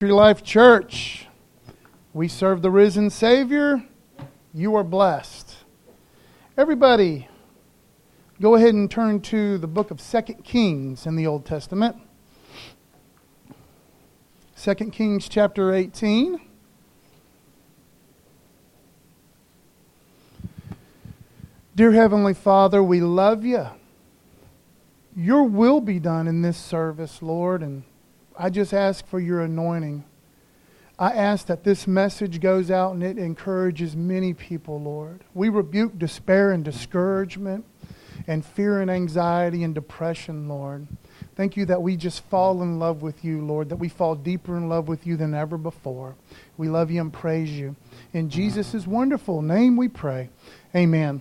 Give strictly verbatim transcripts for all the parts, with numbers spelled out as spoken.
Victory Life Church, we serve the risen Savior. You are blessed. Everybody, go ahead and turn to the book of Second Kings in the Old Testament. Second Kings chapter eighteen. Dear Heavenly Father, we love you. Your will be done in this service, Lord, and I just ask for your anointing. I ask that this message goes out and it encourages many people, Lord. We rebuke despair and discouragement and fear and anxiety and depression, Lord. Thank you that we just fall in love with you, Lord, that we fall deeper in love with you than ever before. We love you and praise you. In Jesus' wonderful name we pray. Amen.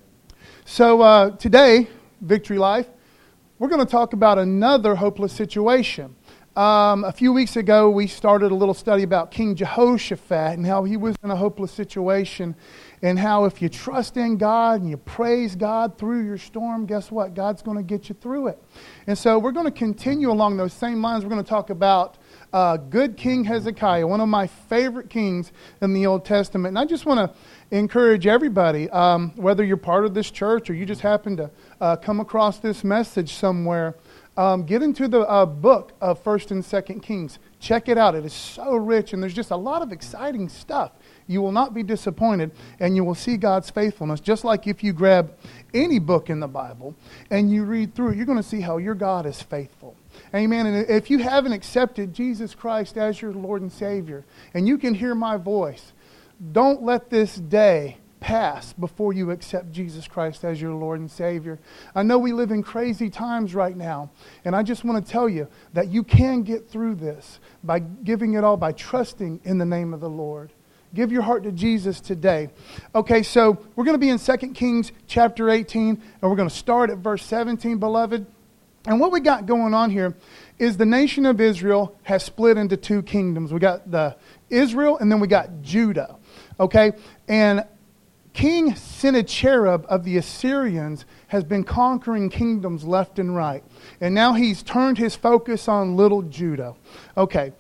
So uh, today, Victory Life, we're going to talk about another hopeless situation. Um, a few weeks ago, we started a little study about King Jehoshaphat and how he was in a hopeless situation, and how if you trust in God and you praise God through your storm, guess what? God's going to get you through it. And so we're going to continue along those same lines. We're going to talk about uh, good King Hezekiah, one of my favorite kings in the Old Testament. And I just want to encourage everybody, um, whether you're part of this church or you just happen to uh, come across this message somewhere, Um, get into the uh, book of First and Second Kings. Check it out. It is so rich, and there's just a lot of exciting stuff. You will not be disappointed, and you will see God's faithfulness. Just like if you grab any book in the Bible and you read through it, you're going to see how your God is faithful. Amen. And if you haven't accepted Jesus Christ as your Lord and Savior, and you can hear my voice, don't let this day pass before you accept Jesus Christ as your Lord and Savior. I know we live in crazy times right now, and I just want to tell you that you can get through this by giving it all, by trusting in the name of the Lord. Give your heart to Jesus today. Okay, so we're going to be in Second Kings chapter eighteen, and we're going to start at verse seventeen, beloved. And what we got going on here is the nation of Israel has split into two kingdoms. We got the Israel, and then we got Judah. Okay, and King Sennacherib of the Assyrians has been conquering kingdoms left and right. And now he's turned his focus on little Judah. Okay,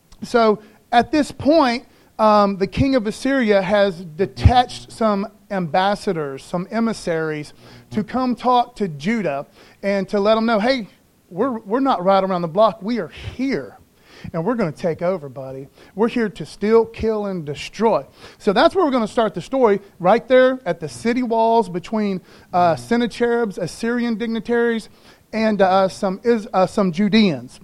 so at this point, um, the king of Assyria has detached some ambassadors, some emissaries, to come talk to Judah and to let them know, hey, we're, we're not right around the block. We are here. And we're going to take over, buddy. We're here to steal, kill, and destroy. So that's where we're going to start the story, right there at the city walls between uh, Sennacherib's Assyrian dignitaries and uh, some is, uh, some Judeans.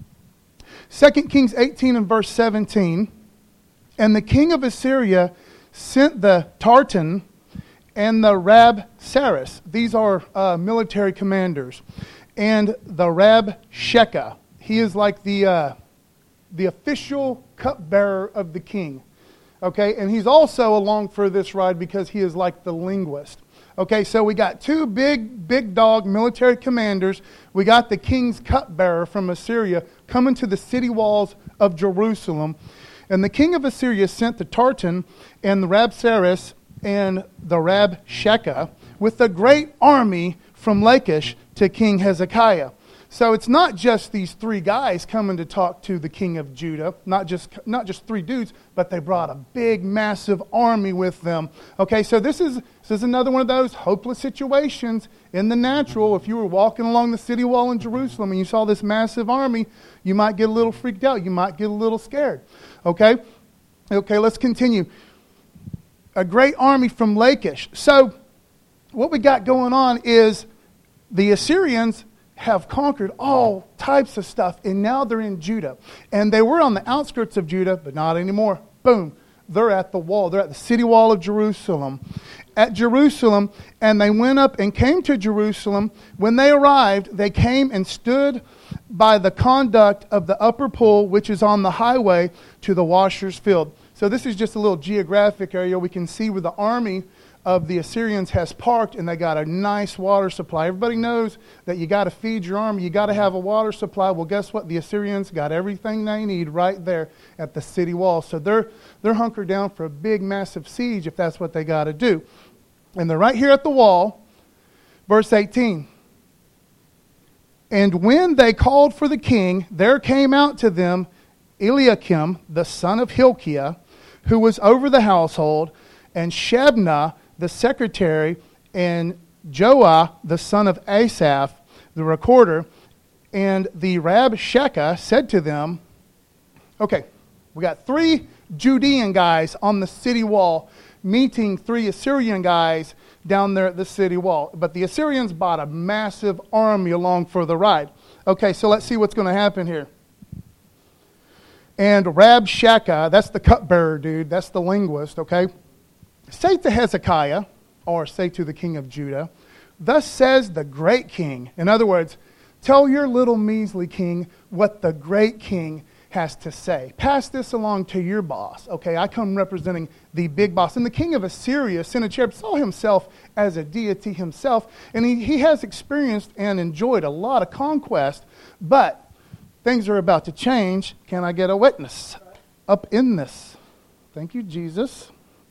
Second Kings eighteen and verse seventeen. And the king of Assyria sent the Tartan and the Rabsaris. These are uh, military commanders. And the Rabshakeh. He is like the... Uh, the official cupbearer of the king. Okay, and he's also along for this ride because he is like the linguist. Okay, so we got two big, big dog military commanders. We got the king's cupbearer from Assyria coming to the city walls of Jerusalem. And the king of Assyria sent the Tartan and the Rabsaris and the Rabshakeh with a great army from Lachish to King Hezekiah. So it's not just these three guys coming to talk to the king of Judah, not just not just three dudes, but they brought a big, massive army with them. Okay, so this is this is another one of those hopeless situations in the natural. If you were walking along the city wall in Jerusalem and you saw this massive army, you might get a little freaked out. You might get a little scared. Okay, okay, let's continue. A great army from Lachish. So what we got going on is the Assyrians have conquered all types of stuff, and now they're in Judah. And they were on the outskirts of Judah, but not anymore. Boom. They're at the wall. They're at the city wall of Jerusalem. At Jerusalem, and they went up and came to Jerusalem. When they arrived, they came and stood by the conduct of the upper pool, which is on the highway to the washer's field. So this is just a little geographic area. We can see where the army of the Assyrians has parked, and they got a nice water supply. Everybody knows that you got to feed your army. You got to have a water supply. Well, guess what? The Assyrians got everything they need right there at the city wall. So they're they're hunkered down for a big, massive siege if that's what they got to do. And they're right here at the wall. Verse eighteen. And when they called for the king, there came out to them Eliakim, the son of Hilkiah, who was over the household, and Shebna, the secretary, and Joah, the son of Asaph, the recorder, and the Rabshakeh said to them, okay, we got three Judean guys on the city wall meeting three Assyrian guys down there at the city wall. But the Assyrians brought a massive army along for the ride. Okay, so let's see what's going to happen here. And Rabshakeh, that's the cupbearer dude, that's the linguist, okay? Say to Hezekiah, or say to the king of Judah, thus says the great king. In other words, tell your little measly king what the great king has to say. Pass this along to your boss, okay? I come representing the big boss. And the king of Assyria, Sennacherib, saw himself as a deity himself, and he, he has experienced and enjoyed a lot of conquest, but things are about to change. Can I get a witness up in this? Thank you, Jesus.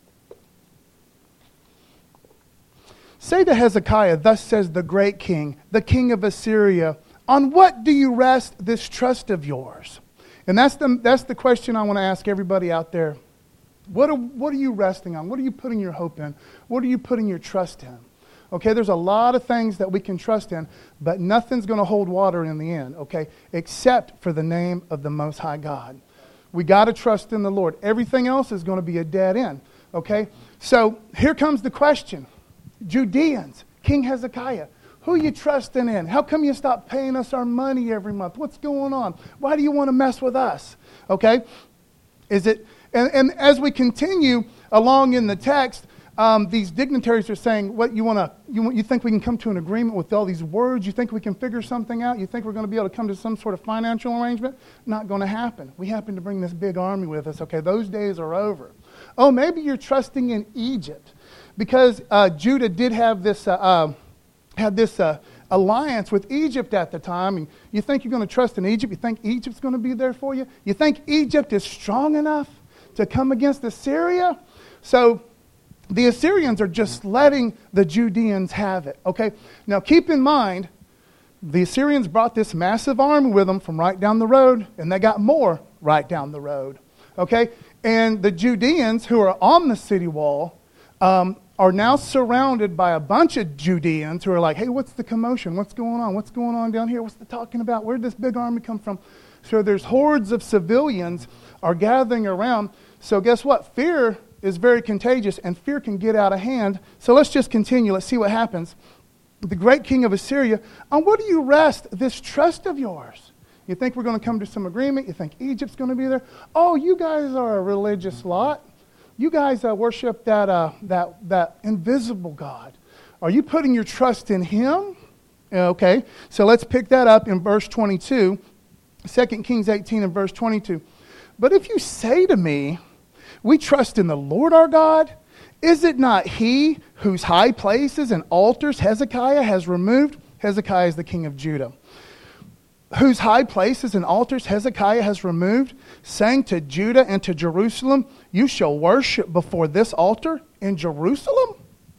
Say to Hezekiah, thus says the great king, the king of Assyria, on what do you rest this trust of yours? And that's the, that's the question I want to ask everybody out there. What are, what are you resting on? What are you putting your hope in? What are you putting your trust in? Okay, there's a lot of things that we can trust in, but nothing's going to hold water in the end, okay, except for the name of the Most High God. We got to trust in the Lord. Everything else is going to be a dead end, okay? So here comes the question. Judeans, King Hezekiah, who are you trusting in? How come you stop paying us our money every month? What's going on? Why do you want to mess with us? Okay, is it, and, and as we continue along in the text, Um, these dignitaries are saying, "What you want to? You, you think we can come to an agreement with all these words? You think we can figure something out? You think we're going to be able to come to some sort of financial arrangement? Not going to happen. We happen to bring this big army with us. Okay, those days are over. Oh, maybe you're trusting in Egypt, because uh, Judah did have this uh, uh, had this uh, alliance with Egypt at the time. And you think you're going to trust in Egypt? You think Egypt's going to be there for you? You think Egypt is strong enough to come against Assyria? So the Assyrians are just letting the Judeans have it, okay? Now, keep in mind, the Assyrians brought this massive army with them from right down the road, and they got more right down the road, okay? And the Judeans, who are on the city wall, um, are now surrounded by a bunch of Judeans who are like, hey, what's the commotion? What's going on? What's going on down here? What's the talking about? Where did this big army come from? So there's hordes of civilians are gathering around. So guess what? Fear is very contagious, and fear can get out of hand. So let's just continue. Let's see what happens. The great king of Assyria, on what do you rest this trust of yours? You think we're going to come to some agreement? You think Egypt's going to be there? Oh, you guys are a religious lot. You guys uh, worship that, uh, that, that invisible God. Are you putting your trust in him? Okay, so let's pick that up in verse twenty-two. Second Kings eighteen and verse twenty-two. But if you say to me, we trust in the Lord our God, is it not he whose high places and altars Hezekiah has removed? Hezekiah is the king of Judah. Whose high places and altars Hezekiah has removed, saying to Judah and to Jerusalem, you shall worship before this altar in Jerusalem?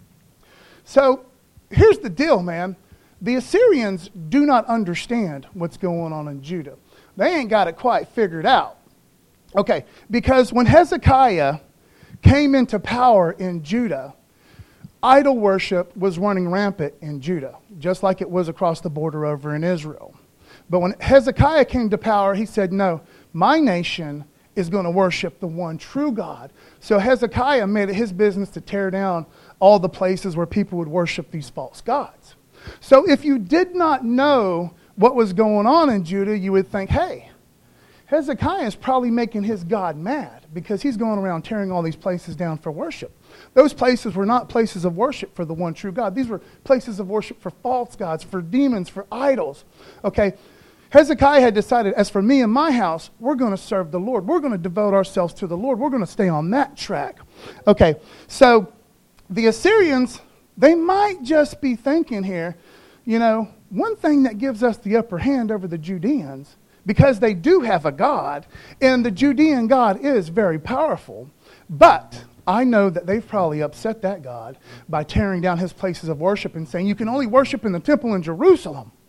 So here's the deal, man. The Assyrians do not understand what's going on in Judah. They ain't got it quite figured out. Okay, because when Hezekiah came into power in Judah, idol worship was running rampant in Judah, just like it was across the border over in Israel. But when Hezekiah came to power, he said, no, my nation is going to worship the one true God. So Hezekiah made it his business to tear down all the places where people would worship these false gods. So if you did not know what was going on in Judah, you would think, hey, Hezekiah is probably making his God mad because he's going around tearing all these places down for worship. Those places were not places of worship for the one true God. These were places of worship for false gods, for demons, for idols. Okay, Hezekiah had decided, as for me and my house, we're going to serve the Lord. We're going to devote ourselves to the Lord. We're going to stay on that track. Okay, so the Assyrians, they might just be thinking here, you know, one thing that gives us the upper hand over the Judeans, because they do have a God, and the Judean God is very powerful. But I know that they've probably upset that God by tearing down his places of worship and saying, you can only worship in the temple in Jerusalem.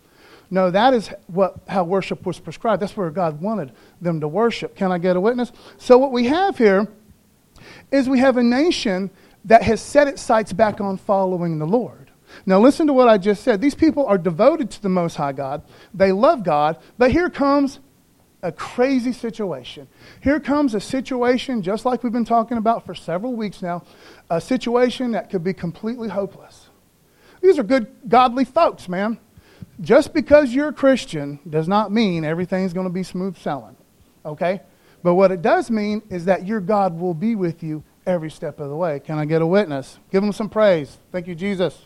No, that is what how worship was prescribed. That's where God wanted them to worship. Can I get a witness? So what we have here is we have a nation that has set its sights back on following the Lord. Now listen to what I just said. These people are devoted to the Most High God. They love God. But here comes a crazy situation. Here comes a situation, just like we've been talking about for several weeks now, a situation that could be completely hopeless. These are good, godly folks, man. Just because you're a Christian does not mean everything's going to be smooth sailing, okay? But what it does mean is that your God will be with you every step of the way. Can I get a witness? Give them some praise. Thank you, Jesus.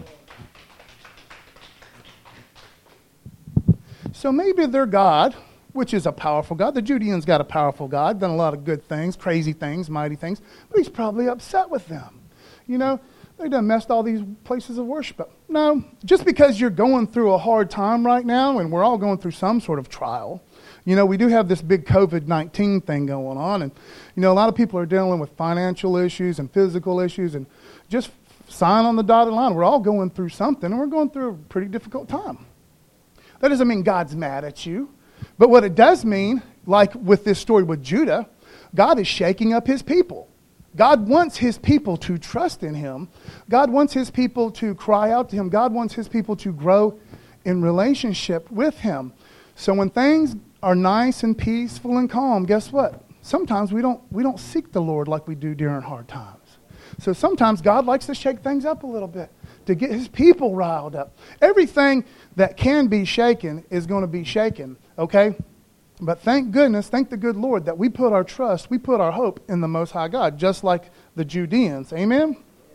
So maybe their God, which is a powerful God, the Judeans got a powerful God, done a lot of good things, crazy things, mighty things, but he's probably upset with them. You know, they done messed all these places of worship up. No, just because you're going through a hard time right now, and we're all going through some sort of trial. You know, we do have this big covid nineteen thing going on, and, you know, a lot of people are dealing with financial issues and physical issues, and just sign on the dotted line. We're all going through something, and we're going through a pretty difficult time. That doesn't mean God's mad at you, but what it does mean, like with this story with Judah, God is shaking up his people. God wants his people to trust in him. God wants his people to cry out to him. God wants his people to grow in relationship with him. So when things are nice and peaceful and calm, guess what? Sometimes we don't we don't seek the Lord like we do during hard times. So sometimes God likes to shake things up a little bit to get his people riled up. Everything that can be shaken is going to be shaken, okay? But thank goodness, thank the good Lord that we put our trust, we put our hope in the Most High God, just like the Judeans. Amen?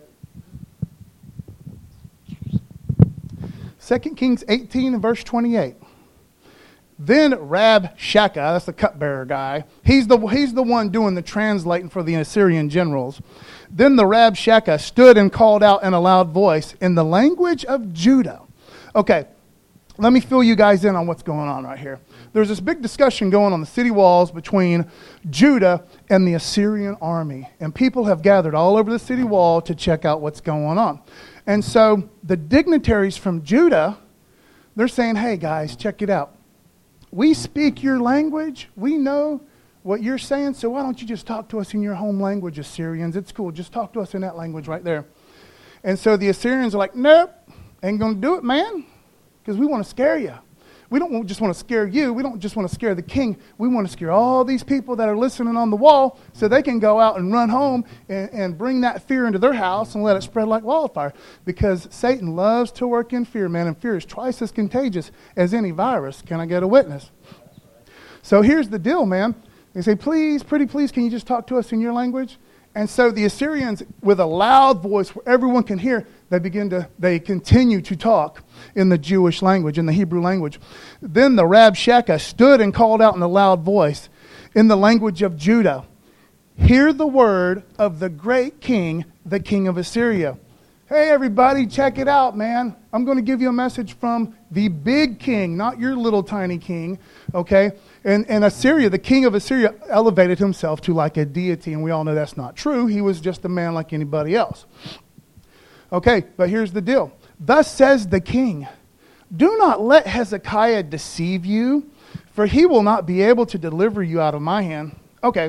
Second Kings eighteen and verse twenty-eight. Then Rabshakeh, that's the cupbearer guy, he's the, he's the one doing the translating for the Assyrian generals. Then the Rabshakeh stood and called out in a loud voice in the language of Judah. Okay, let me fill you guys in on what's going on right here. There's this big discussion going on the city walls between Judah and the Assyrian army. And people have gathered all over the city wall to check out what's going on. And so the dignitaries from Judah, they're saying, hey guys, check it out. We speak your language. We know what you're saying. So why don't you just talk to us in your home language, Assyrians? It's cool. Just talk to us in that language right there. And so the Assyrians are like, nope, ain't going to do it, man, because we want to scare you. We don't just want to scare you. We don't just want to scare the king. We want to scare all these people that are listening on the wall so they can go out and run home and, and bring that fear into their house and let it spread like wildfire. Because Satan loves to work in fear, man, and fear is twice as contagious as any virus. Can I get a witness? So here's the deal, man. They say, please, pretty please, can you just talk to us in your language? And so the Assyrians, with a loud voice where everyone can hear, they begin to, they continue to talk in the Jewish language, in the Hebrew language. Then the Rabshakeh stood and called out in a loud voice in the language of Judah, hear the word of the great king, the king of Assyria. Hey, everybody, check it out, man. I'm going to give you a message from the big king, not your little tiny king, okay? And, and Assyria, the king of Assyria, elevated himself to like a deity, and we all know that's not true. He was just a man like anybody else. Okay, but here's the deal. Thus says the king, do not let Hezekiah deceive you, for he will not be able to deliver you out of my hand. Okay.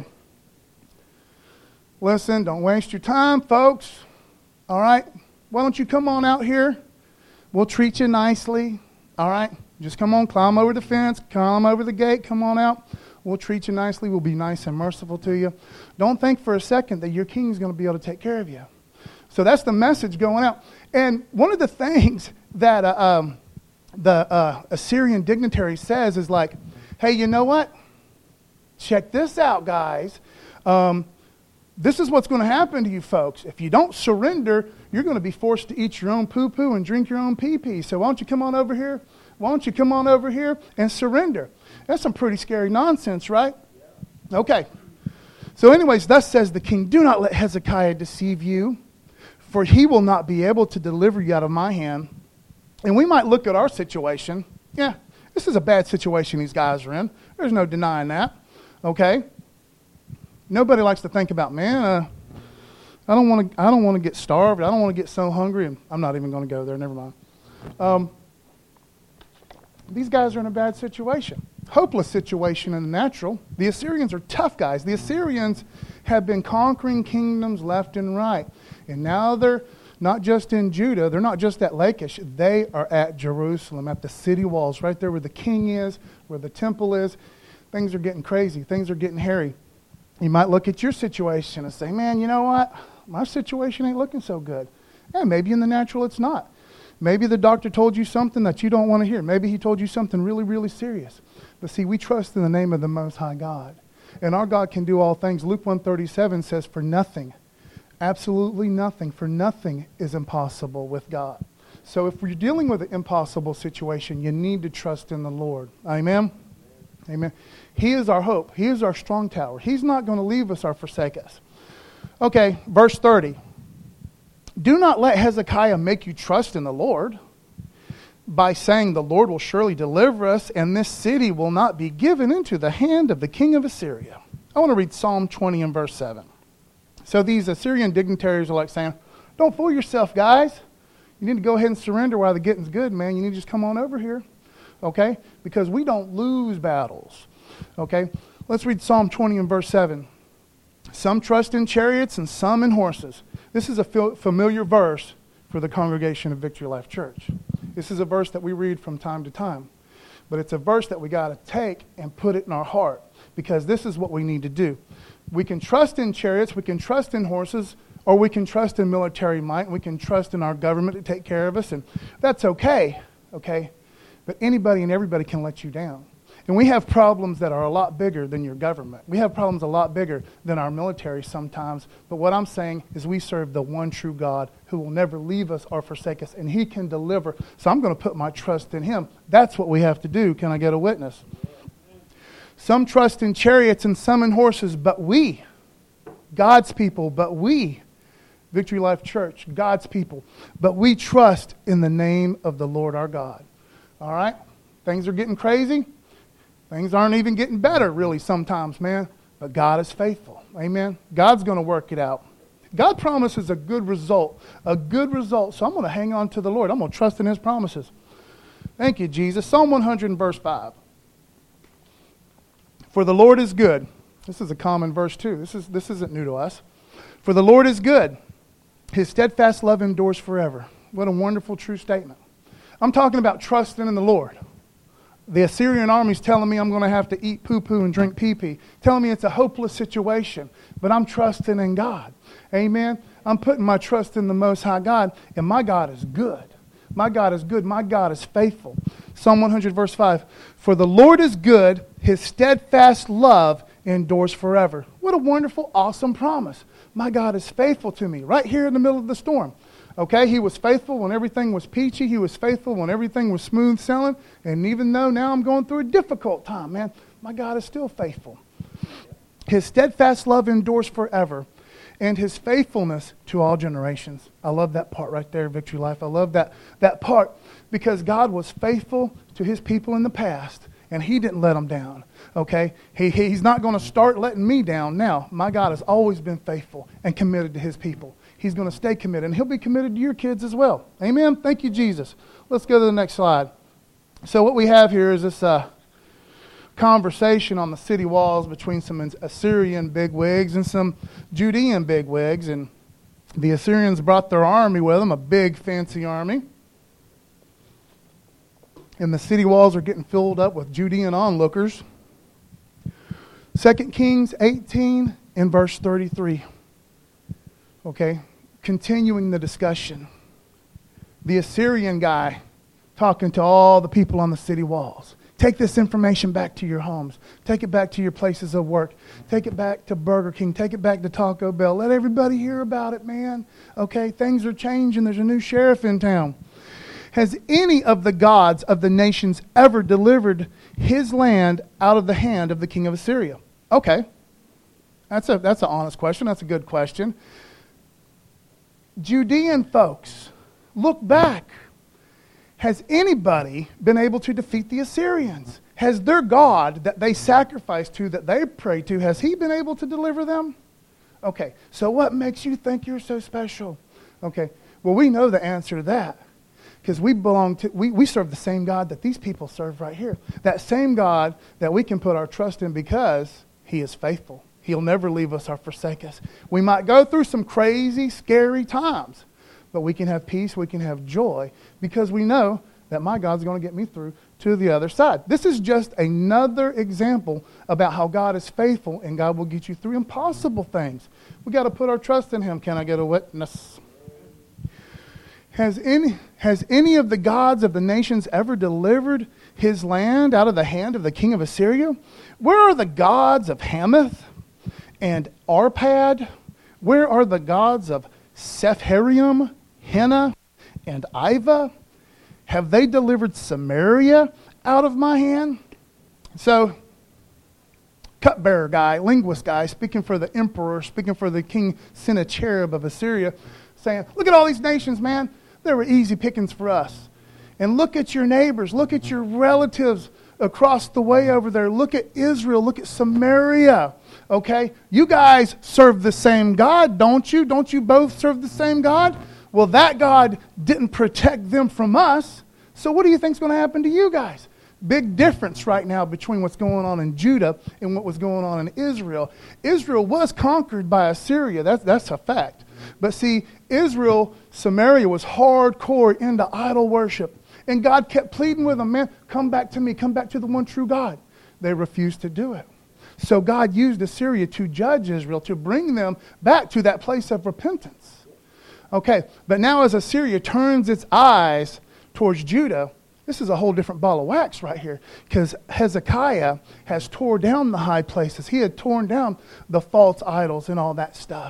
Listen, don't waste your time, folks. All right? Why don't you come on out here? We'll treat you nicely. All right? Just come on, climb over the fence, climb over the gate, come on out. We'll treat you nicely. We'll be nice and merciful to you. Don't think for a second that your king's going to be able to take care of you. So that's the message going out. And one of the things that uh, um, the uh, Assyrian dignitary says is like, hey, you know what? Check this out, guys. Um, this is what's going to happen to you folks. If you don't surrender, you're going to be forced to eat your own poo-poo and drink your own pee-pee. So why don't you come on over here? Why don't you come on over here and surrender? That's some pretty scary nonsense, right? Okay. So anyways, thus says the king, do not let Hezekiah deceive you, for he will not be able to deliver you out of my hand. And we might look at our situation. Yeah, this is a bad situation these guys are in. There's no denying that. Okay? Nobody likes to think about, man, uh, I don't want to I don't want to get starved. I don't want to get so hungry. And I'm not even going to go there. Never mind. Um, these guys are in a bad situation. Hopeless situation in the natural. The Assyrians are tough guys. The Assyrians have been conquering kingdoms left and right. And now they're not just in Judah. They're not just at Lachish. They are at Jerusalem, at the city walls, right there where the king is, where the temple is. Things are getting crazy. Things are getting hairy. You might look at your situation and say, man, you know what? My situation ain't looking so good. And maybe in the natural it's not. Maybe the doctor told you something that you don't want to hear. Maybe he told you something really, really serious. But see, we trust in the name of the Most High God. And our God can do all things. Luke one thirty-seven says, for nothing, absolutely nothing, for nothing is impossible with God. So if you're dealing with an impossible situation, you need to trust in the Lord. Amen? Amen. He is our hope. He is our strong tower. He's not going to leave us or forsake us. Okay, verse thirty. Do not let Hezekiah make you trust in the Lord by saying the Lord will surely deliver us and this city will not be given into the hand of the king of Assyria. I want to read Psalm twenty and verse seven. So these Assyrian dignitaries are like saying, don't fool yourself, guys. You need to go ahead and surrender while the getting's good, man. You need to just come on over here. Okay? Because we don't lose battles. Okay? Let's read Psalm twenty and verse seven. Some trust in chariots and some in horses. This is a familiar verse for the congregation of Victory Life Church. This is a verse that we read from time to time. But it's a verse that we got to take and put it in our heart, because this is what we need to do. We can trust in chariots, we can trust in horses, or we can trust in military might, and we can trust in our government to take care of us, and that's okay, okay? But anybody and everybody can let you down. And we have problems that are a lot bigger than your government. We have problems a lot bigger than our military sometimes. But what I'm saying is we serve the one true God who will never leave us or forsake us, and He can deliver. So I'm going to put my trust in Him. That's what we have to do. Can I get a witness? Some trust in chariots and some in horses, but we, God's people, but we, Victory Life Church, God's people, but we trust in the name of the Lord our God. All right? Things are getting crazy. Things aren't even getting better, really, sometimes, man. But God is faithful. Amen? God's going to work it out. God promises a good result. A good result. So I'm going to hang on to the Lord. I'm going to trust in His promises. Thank you, Jesus. Psalm one hundred and verse five. For the Lord is good. This is a common verse, too. This, is, this isn't new to us. For the Lord is good. His steadfast love endures forever. What a wonderful, true statement. I'm talking about trusting in the Lord. The Assyrian army's telling me I'm going to have to eat poo-poo and drink pee-pee. Telling me it's a hopeless situation. But I'm trusting in God. Amen? I'm putting my trust in the Most High God. And my God is good. My God is good. My God is faithful. Psalm one hundred verse five. For the Lord is good. His steadfast love endures forever. What a wonderful, awesome promise. My God is faithful to me right here in the middle of the storm. Okay, He was faithful when everything was peachy. He was faithful when everything was smooth sailing. And even though now I'm going through a difficult time, man, my God is still faithful. His steadfast love endures forever, and His faithfulness to all generations. I love that part right there, Victory Life. I love that, that part because God was faithful to His people in the past, and He didn't let them down. Okay, he, He's not going to start letting me down now. My God has always been faithful and committed to His people. He's going to stay committed, and He'll be committed to your kids as well. Amen? Thank you, Jesus. Let's go to the next slide. So what we have here is this uh, conversation on the city walls between some Assyrian bigwigs and some Judean bigwigs. And the Assyrians brought their army with them, a big, fancy army. And the city walls are getting filled up with Judean onlookers. Second Kings eighteen and verse thirty-three. Okay, continuing the discussion. The Assyrian guy talking to all the people on the city walls. Take this information back to your homes. Take it back to your places of work. Take it back to Burger King. Take it back to Taco Bell. Let everybody hear about it, man. Okay, things are changing. There's a new sheriff in town. Has any of the gods of the nations ever delivered his land out of the hand of the king of Assyria? Okay, that's a that's an honest question. That's a good question. Judean folks, look back. Has anybody been able to defeat the Assyrians? Has their God that they sacrifice to, that they pray to, has He been able to deliver them? Okay, so what makes you think you're so special? Okay, well, we know the answer to that. Because we belong to, we, we serve the same God that these people serve right here. That same God that we can put our trust in because He is faithful. He'll never leave us or forsake us. We might go through some crazy, scary times, but we can have peace, we can have joy, because we know that my God's going to get me through to the other side. This is just another example about how God is faithful and God will get you through impossible things. We got to put our trust in Him. Can I get a witness? Has any, has any of the gods of the nations ever delivered his land out of the hand of the king of Assyria? Where are the gods of Hamath and Arpad? Where are the gods of Sepharvaim, Hena, and Iva? Have they delivered Samaria out of my hand? So, cupbearer guy, linguist guy, speaking for the emperor, speaking for the king Sennacherib of Assyria, saying, look at all these nations, man. They were easy pickings for us. And look at your neighbors. Look at your relatives across the way over there. Look at Israel. Look at Samaria. Okay? You guys serve the same God, don't you? Don't you both serve the same God? Well, that God didn't protect them from us. So what do you think is going to happen to you guys? Big difference right now between what's going on in Judah and what was going on in Israel. Israel was conquered by Assyria. That's, that's a fact. But see, Israel, Samaria was hardcore into idol worship. And God kept pleading with them, man, come back to me, come back to the one true God. They refused to do it. So God used Assyria to judge Israel, to bring them back to that place of repentance. Okay, but now as Assyria turns its eyes towards Judah, this is a whole different ball of wax right here, because Hezekiah has torn down the high places. He had torn down the false idols and all that stuff.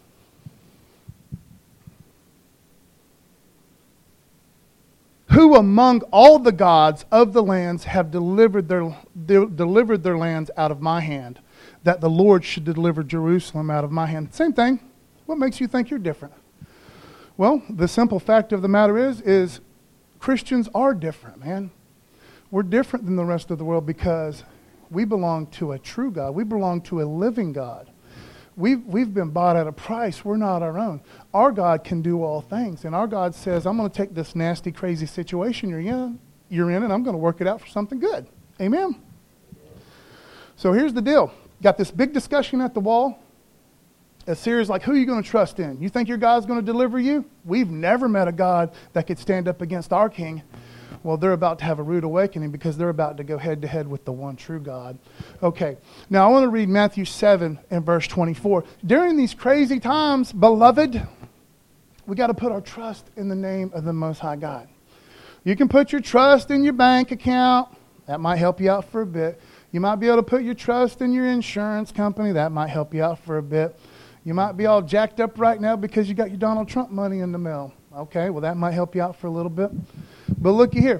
Who among all the gods of the lands have delivered their de- delivered their lands out of my hand, that the Lord should deliver Jerusalem out of my hand? Same thing. What makes you think you're different? Well, the simple fact of the matter is, is Christians are different, man. We're different than the rest of the world because we belong to a true God. We belong to a living God. We've, we've been bought at a price. We're not our own. Our God can do all things. And our God says, I'm going to take this nasty, crazy situation you're in, you're in, and I'm going to work it out for something good. Amen? So here's the deal. Got this big discussion at the wall. Assyria's like, who are you going to trust in? You think your God's going to deliver you? We've never met a God that could stand up against our king. Well, they're about to have a rude awakening because they're about to go head to head with the one true God. Okay, now I want to read Matthew seven and verse twenty-four. During these crazy times, beloved, we got to put our trust in the name of the Most High God. You can put your trust in your bank account. That might help you out for a bit. You might be able to put your trust in your insurance company. That might help you out for a bit. You might be all jacked up right now because you got your Donald Trump money in the mail. Okay, well, that might help you out for a little bit. But looky here.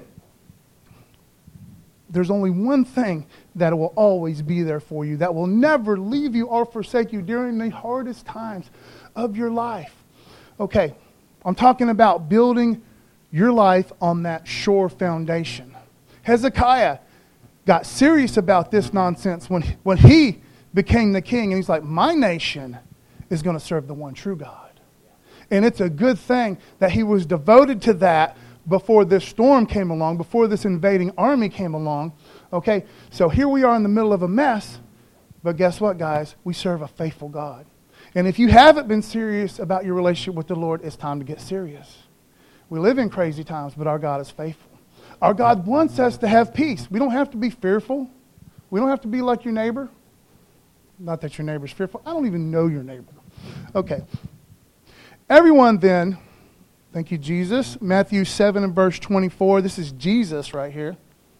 There's only one thing that will always be there for you, that will never leave you or forsake you during the hardest times of your life. Okay, I'm talking about building your life on that sure foundation. Hezekiah got serious about this nonsense when, when he became the king, and he's like, my nation is going to serve the one true God. And it's a good thing that he was devoted to that before this storm came along, before this invading army came along. Okay, so here we are in the middle of a mess, but guess what, guys? We serve a faithful God. And if you haven't been serious about your relationship with the Lord, it's time to get serious. We live in crazy times, but our God is faithful. Our God wants us to have peace. We don't have to be fearful. We don't have to be like your neighbor. Not that your neighbor's fearful. I don't even know your neighbor. Okay. Everyone then, thank you, Jesus. Matthew seven and verse twenty-four. This is Jesus right here.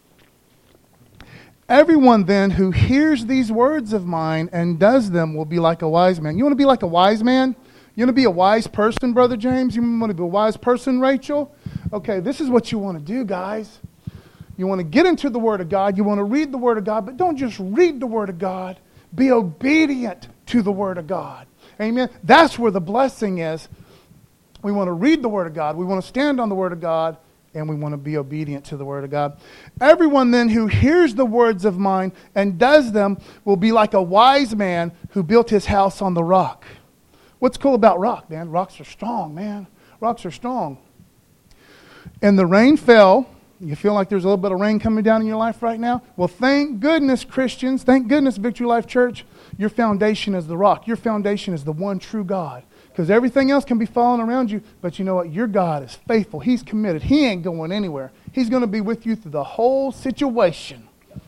Everyone then who hears these words of mine and does them will be like a wise man. You want to be like a wise man? You want to be a wise person, Brother James? You want to be a wise person, Rachel? Okay, this is what you want to do, guys. You want to get into the Word of God. You want to read the Word of God, but don't just read the Word of God. Be obedient to the Word of God. Amen. That's where the blessing is. We want to read the Word of God. We want to stand on the Word of God. And we want to be obedient to the Word of God. Everyone then who hears the words of mine and does them will be like a wise man who built his house on the rock. What's cool about rock, man? Rocks are strong, man. Rocks are strong. And the rain fell. You feel like there's a little bit of rain coming down in your life right now? Well, thank goodness, Christians. Thank goodness, Victory Life Church. Your foundation is the rock. Your foundation is the one true God. Because everything else can be falling around you. But you know what? Your God is faithful. He's committed. He ain't going anywhere. He's going to be with you through the whole situation.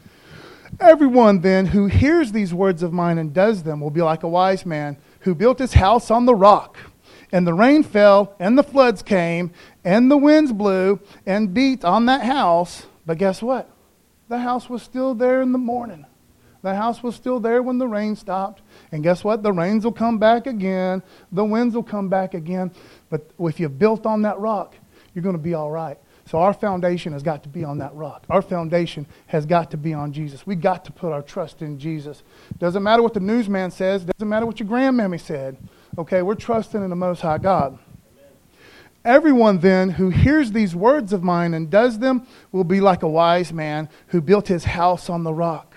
Everyone then who hears these words of mine and does them will be like a wise man who built his house on the rock. And the rain fell, and the floods came, and the winds blew and beat on that house. But guess what? The house was still there in the morning. The house was still there when the rain stopped. And guess what? The rains will come back again. The winds will come back again. But if you built on that rock, you're going to be all right. So our foundation has got to be on that rock. Our foundation has got to be on Jesus. We got to put our trust in Jesus. Doesn't matter what the newsman says. Doesn't matter what your grandmammy said. Okay, we're trusting in the Most High God. Amen. Everyone then who hears these words of mine and does them will be like a wise man who built his house on the rock.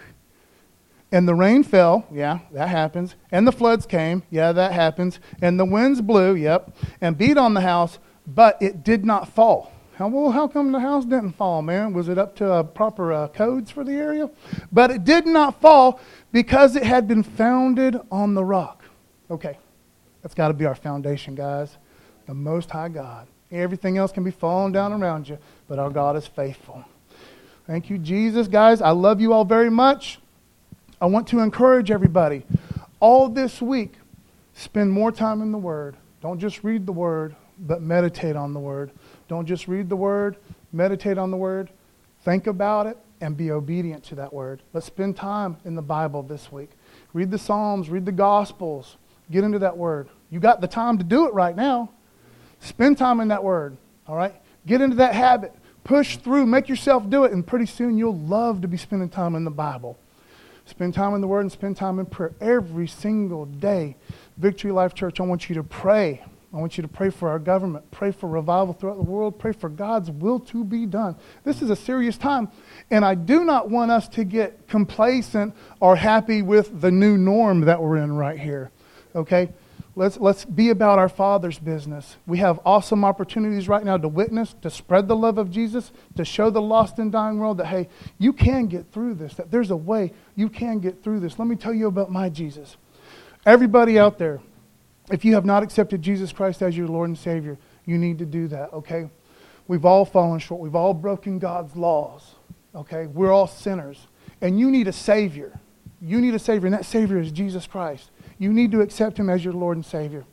And the rain fell, yeah, that happens. And the floods came, yeah, that happens. And the winds blew, yep, and beat on the house, but it did not fall. How, well, how come the house didn't fall, man? Was it up to uh, proper uh, codes for the area? But it did not fall because it had been founded on the rock. Okay. That's got to be our foundation, guys. The Most High God. Everything else can be falling down around you, but our God is faithful. Thank you, Jesus. Guys, I love you all very much. I want to encourage everybody. All this week, spend more time in the Word. Don't just read the Word, but meditate on the Word. Don't just read the Word, meditate on the Word. Think about it and be obedient to that Word. Let's spend time in the Bible this week. Read the Psalms, read the Gospels. Get into that Word. You got the time to do it right now. Spend time in that Word. All right? Get into that habit. Push through. Make yourself do it. And pretty soon you'll love to be spending time in the Bible. Spend time in the Word and spend time in prayer every single day. Victory Life Church, I want you to pray. I want you to pray for our government. Pray for revival throughout the world. Pray for God's will to be done. This is a serious time. And I do not want us to get complacent or happy with the new norm that we're in right here. Okay, let's let's be about our Father's business. We have awesome opportunities right now to witness, to spread the love of Jesus, to show the lost and dying world that, hey, you can get through this, that there's a way you can get through this. Let me tell you about my Jesus. Everybody out there, if you have not accepted Jesus Christ as your Lord and Savior, you need to do that, okay? We've all fallen short. We've all broken God's laws, okay? We're all sinners. And you need a Savior. You need a Savior, and that Savior is Jesus Christ. You need to accept Him as your Lord and Savior.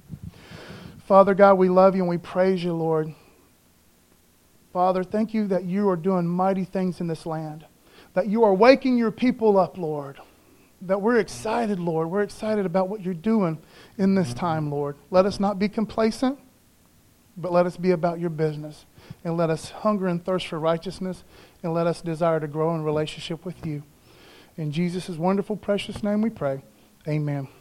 Father God, we love you and we praise you, Lord. Father, thank you that you are doing mighty things in this land. That you are waking your people up, Lord. That we're excited, Lord. We're excited about what you're doing in this time, Lord. Let us not be complacent, but let us be about your business. And let us hunger and thirst for righteousness. And let us desire to grow in relationship with you. In Jesus' wonderful, precious name we pray. Amen.